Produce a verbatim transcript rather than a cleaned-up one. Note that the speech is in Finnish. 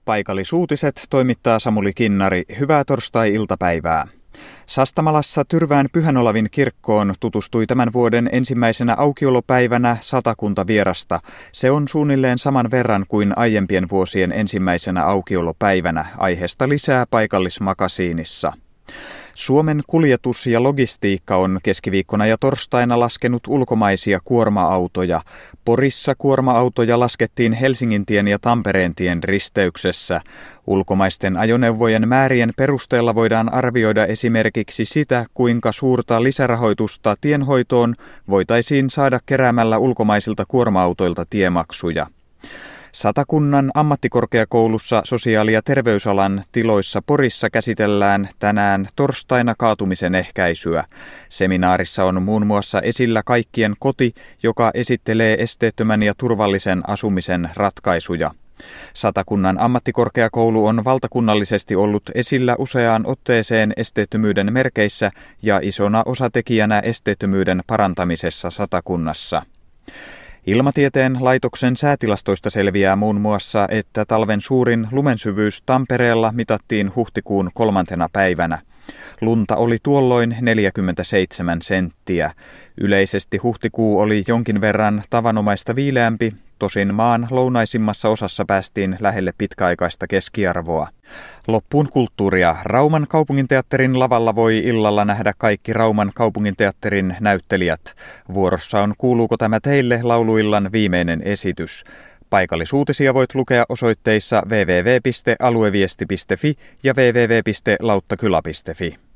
Paikallisuutiset toimittaa Samuli Kinnari. Hyvää torstai-iltapäivää. Sastamalassa Tyrvään Pyhänolavin kirkkoon tutustui tämän vuoden ensimmäisenä aukiolopäivänä satakunta vierasta. Se on suunnilleen saman verran kuin aiempien vuosien ensimmäisenä aukiolopäivänä. Aiheesta lisää Paikallismakasiinissa. Suomen kuljetus ja logistiikka on keskiviikkona ja torstaina laskenut ulkomaisia kuorma-autoja. Porissa kuorma-autoja laskettiin Helsingintien ja Tampereentien risteyksessä. Ulkomaisten ajoneuvojen määrien perusteella voidaan arvioida esimerkiksi sitä, kuinka suurta lisärahoitusta tienhoitoon voitaisiin saada keräämällä ulkomaisilta kuorma-autoilta tiemaksuja. Satakunnan ammattikorkeakoulussa sosiaali- ja terveysalan tiloissa Porissa käsitellään tänään torstaina kaatumisen ehkäisyä. Seminaarissa on muun muassa esillä Kaikkien koti, joka esittelee esteettömän ja turvallisen asumisen ratkaisuja. Satakunnan ammattikorkeakoulu on valtakunnallisesti ollut esillä useaan otteeseen esteettömyyden merkeissä ja isona osatekijänä esteettömyyden parantamisessa Satakunnassa. Ilmatieteen laitoksen säätilastoista selviää muun muassa, että talven suurin lumensyvyys Tampereella mitattiin huhtikuun kolmantena päivänä. Lunta oli tuolloin neljäkymmentäseitsemän senttiä. Yleisesti huhtikuu oli jonkin verran tavanomaista viileämpi, tosin maan lounaisimmassa osassa päästiin lähelle pitkäaikaista keskiarvoa. Loppuun kulttuuria. Rauman kaupunginteatterin lavalla voi illalla nähdä kaikki Rauman kaupunginteatterin näyttelijät. Vuorossa on Kuuluuko tämä teille -lauluillan viimeinen esitys. Paikallisuutisia voit lukea osoitteissa double-u double-u double-u piste alueviesti piste fi ja double-u double-u double-u piste lauttakyla piste fi.